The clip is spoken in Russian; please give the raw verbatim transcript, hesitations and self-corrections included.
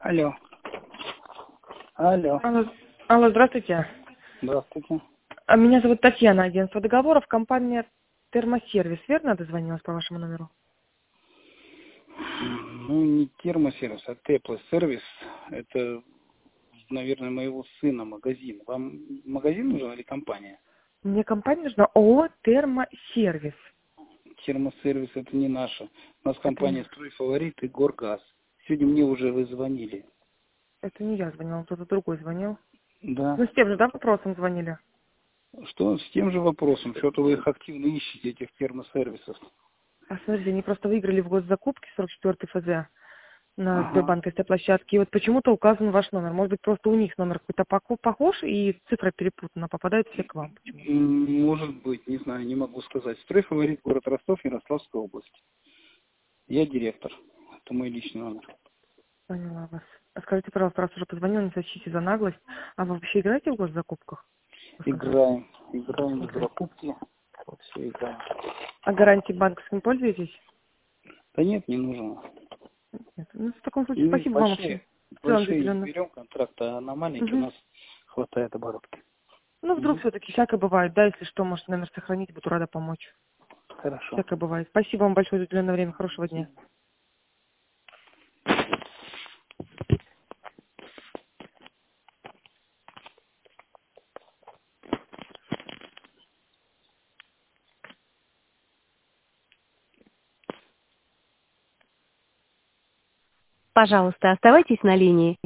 Алло. Алло. Алло, алло, здравствуйте. Здравствуйте. А, Меня зовут Татьяна, агентство договоров, компания Термосервис. Верно дозвонилась по вашему номеру? Ну, не термосервис, а теплосервис. Это, наверное, моего сына магазин. Вам магазин нужен или компания? Мне компания нужна ООО Термосервис. Термосервис это не наша. У нас Это не, компания «Стройфаворит» и «Горгаз». Сегодня мне уже вы звонили. это не я звонила, кто-то другой звонил. Да. Ну, с тем же, да, вопросом звонили? Что с тем же вопросом? Что-то вы их активно ищете, этих термосервисов. А смотрите, они просто выиграли в госзакупке сорок четвёртый эф зэ на Ага. Сбербанковской площадке. И вот почему-то указан ваш номер. Может быть, просто у них номер какой-то поко- похож, и цифра перепутана, попадает все к вам почему-то. М, Может быть, не знаю, не могу сказать. «Стройфаворит», город Ростов, Ярославская область. Я директор. Это мой личный номер. Поняла вас. А скажите, пожалуйста, раз уже позвонила, не сочтите за наглость, а вы вообще играете в госзакупках? Вы сказали. Играем. Играем в Играете. закупки. Вот все играем. А гарантией банковским пользуетесь? Да нет, не нужно. Нет. Ну, в таком случае, И спасибо вам вообще. большие, В целом, большие не определенно. берем контракты, а на маленькие у Угу. нас хватает оборотки. Ну, вдруг Мгм. все-таки всякое бывает. Да, если что, может, номер сохранить, буду рада помочь. Хорошо. Всякое бывает. Спасибо вам большое за уделенное время. Хорошего дня. Пожалуйста, оставайтесь на линии.